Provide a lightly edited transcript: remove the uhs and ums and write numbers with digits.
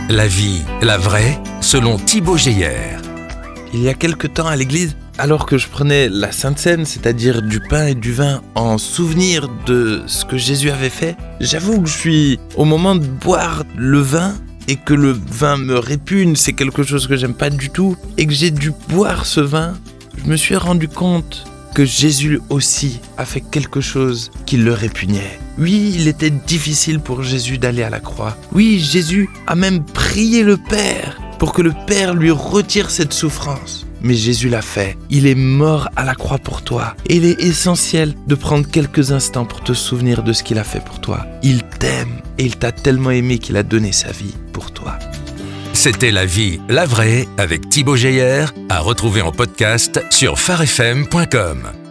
La vie, la vraie, selon Thibaut Geyer. Il y a quelque temps à l'église, alors que je prenais la Sainte Seine, c'est-à-dire du pain et du vin, en souvenir de ce que Jésus avait fait, j'avoue que je suis au moment de boire le vin et que le vin me répugne, c'est quelque chose que j'aime pas du tout, et que j'ai dû boire ce vin, je me suis rendu compte que Jésus aussi a fait quelque chose qui le répugnait. Oui, il était difficile pour Jésus d'aller à la croix. Oui, Jésus a même prié le Père pour que le Père lui retire cette souffrance. Mais Jésus l'a fait. Il est mort à la croix pour toi. Et il est essentiel de prendre quelques instants pour te souvenir de ce qu'il a fait pour toi. Il t'aime et il t'a tellement aimé qu'il a donné sa vie pour toi. C'était La vie, la vraie avec Thibaut Geyer, à retrouver en podcast sur farfm.com.